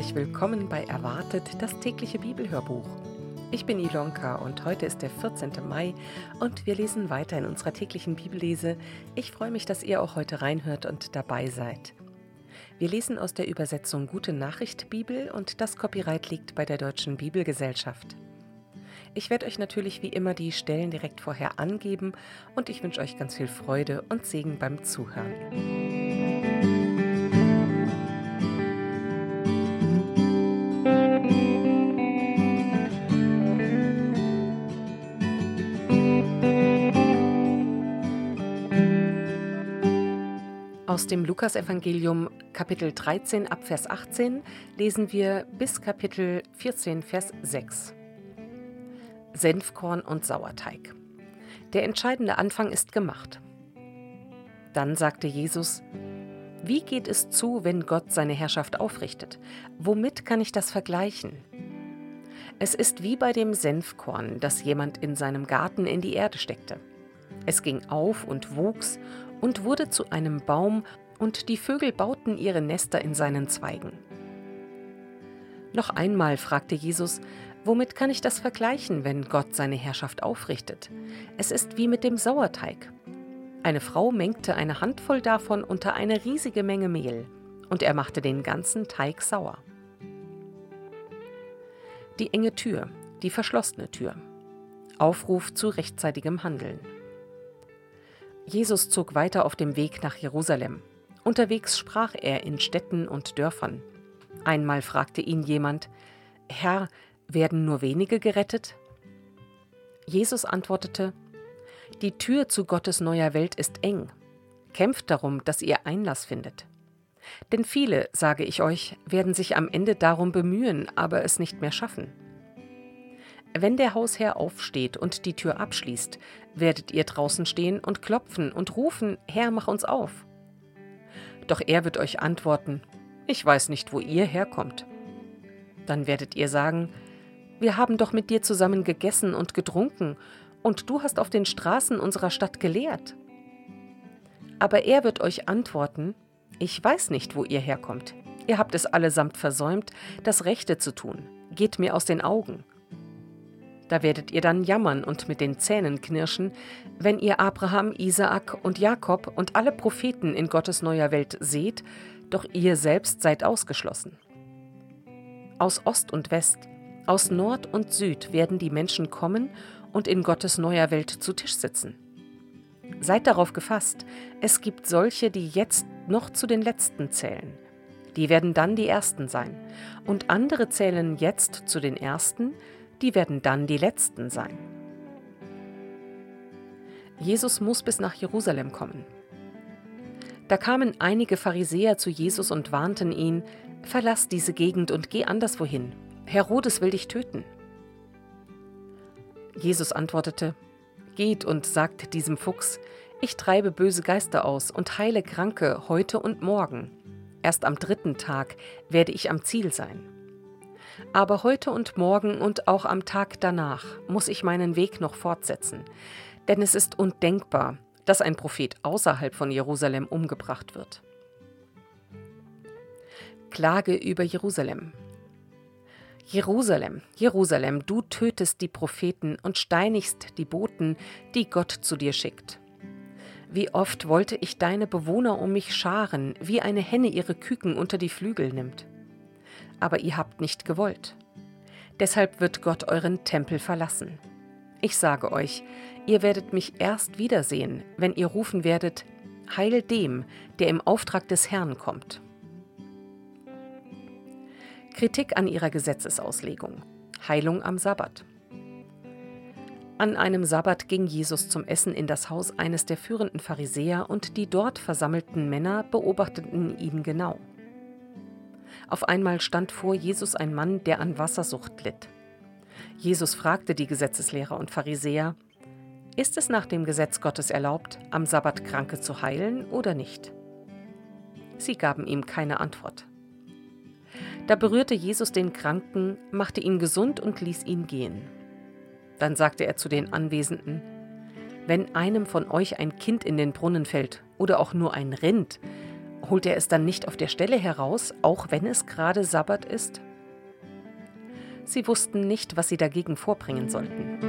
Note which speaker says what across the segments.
Speaker 1: herzlich willkommen bei Erwartet, das tägliche Bibelhörbuch. Ich bin Ilonka und heute ist der 14. Mai und wir lesen weiter in unserer täglichen Bibellese. Ich freue mich, dass ihr auch heute reinhört und dabei seid. Wir lesen aus der Übersetzung Gute Nachricht Bibel und das Copyright liegt bei der Deutschen Bibelgesellschaft. Ich werde euch natürlich wie immer die Stellen direkt vorher angeben und ich wünsche euch ganz viel Freude und Segen beim Zuhören. Aus dem Lukasevangelium Kapitel 13 ab Vers 18 lesen wir bis Kapitel 14 Vers 6. Senfkorn und Sauerteig. Der entscheidende Anfang ist gemacht. Dann sagte Jesus: Wie geht es zu, wenn Gott seine Herrschaft aufrichtet? Womit kann ich das vergleichen? Es ist wie bei dem Senfkorn, das jemand in seinem Garten in die Erde steckte. Es ging auf und wuchs und wurde zu einem Baum, und die Vögel bauten ihre Nester in seinen Zweigen. Noch einmal fragte Jesus: Womit kann ich das vergleichen, wenn Gott seine Herrschaft aufrichtet? Es ist wie mit dem Sauerteig. Eine Frau mengte eine Handvoll davon unter eine riesige Menge Mehl, und er machte den ganzen Teig sauer. Die enge Tür, die verschlossene Tür. Aufruf zu rechtzeitigem Handeln. Jesus zog weiter auf dem Weg nach Jerusalem. Unterwegs sprach er in Städten und Dörfern. Einmal fragte ihn jemand: Herr, werden nur wenige gerettet? Jesus antwortete: Die Tür zu Gottes neuer Welt ist eng. Kämpft darum, dass ihr Einlass findet. Denn viele, sage ich euch, werden sich am Ende darum bemühen, aber es nicht mehr schaffen. Wenn der Hausherr aufsteht und die Tür abschließt, werdet ihr draußen stehen und klopfen und rufen: Herr, mach uns auf. Doch er wird euch antworten: Ich weiß nicht, wo ihr herkommt. Dann werdet ihr sagen: Wir haben doch mit dir zusammen gegessen und getrunken, und du hast auf den Straßen unserer Stadt gelehrt. Aber er wird euch antworten: Ich weiß nicht, wo ihr herkommt. Ihr habt es allesamt versäumt, das Rechte zu tun. Geht mir aus den Augen. Da werdet ihr dann jammern und mit den Zähnen knirschen, wenn ihr Abraham, Isaak und Jakob und alle Propheten in Gottes neuer Welt seht, doch ihr selbst seid ausgeschlossen. Aus Ost und West, aus Nord und Süd werden die Menschen kommen und in Gottes neuer Welt zu Tisch sitzen. Seid darauf gefasst, es gibt solche, die jetzt noch zu den Letzten zählen. Die werden dann die Ersten sein. Und andere zählen jetzt zu den Ersten, die werden dann die Letzten sein. Jesus muss bis nach Jerusalem kommen. Da kamen einige Pharisäer zu Jesus und warnten ihn: Verlass diese Gegend und geh anderswohin. Herodes will dich töten. Jesus antwortete: Geht und sagt diesem Fuchs: Ich treibe böse Geister aus und heile Kranke heute und morgen. Erst am 3. Tag werde ich am Ziel sein. Aber heute und morgen und auch am Tag danach muss ich meinen Weg noch fortsetzen, denn es ist undenkbar, dass ein Prophet außerhalb von Jerusalem umgebracht wird. Klage über Jerusalem. Jerusalem, Jerusalem, du tötest die Propheten und steinigst die Boten, die Gott zu dir schickt. Wie oft wollte ich deine Bewohner um mich scharen, wie eine Henne ihre Küken unter die Flügel nimmt. Aber ihr habt nicht gewollt. Deshalb wird Gott euren Tempel verlassen. Ich sage euch, ihr werdet mich erst wiedersehen, wenn ihr rufen werdet: Heil dem, der im Auftrag des Herrn kommt. Kritik an ihrer Gesetzesauslegung. Heilung am Sabbat. An einem Sabbat ging Jesus zum Essen in das Haus eines der führenden Pharisäer, und die dort versammelten Männer beobachteten ihn genau. Auf einmal stand vor Jesus ein Mann, der an Wassersucht litt. Jesus fragte die Gesetzeslehrer und Pharisäer: Ist es nach dem Gesetz Gottes erlaubt, am Sabbat Kranke zu heilen oder nicht? Sie gaben ihm keine Antwort. Da berührte Jesus den Kranken, machte ihn gesund und ließ ihn gehen. Dann sagte er zu den Anwesenden: Wenn einem von euch ein Kind in den Brunnen fällt oder auch nur ein Rind, Holt er es dann nicht auf der Stelle heraus, auch wenn es gerade Sabbat ist? Sie wussten nicht, was sie dagegen vorbringen sollten.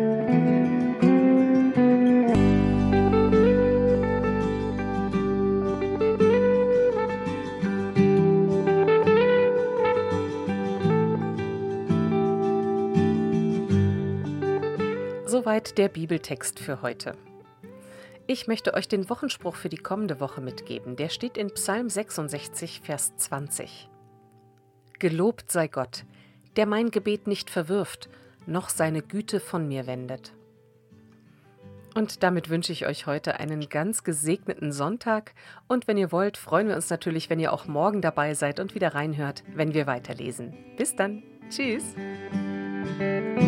Speaker 1: Soweit der Bibeltext für heute. Ich möchte euch den Wochenspruch für die kommende Woche mitgeben. Der steht in Psalm 66, Vers 20. Gelobt sei Gott, der mein Gebet nicht verwirft, noch seine Güte von mir wendet. Und damit wünsche ich euch heute einen ganz gesegneten Sonntag. Und wenn ihr wollt, freuen wir uns natürlich, wenn ihr auch morgen dabei seid und wieder reinhört, wenn wir weiterlesen. Bis dann. Tschüss.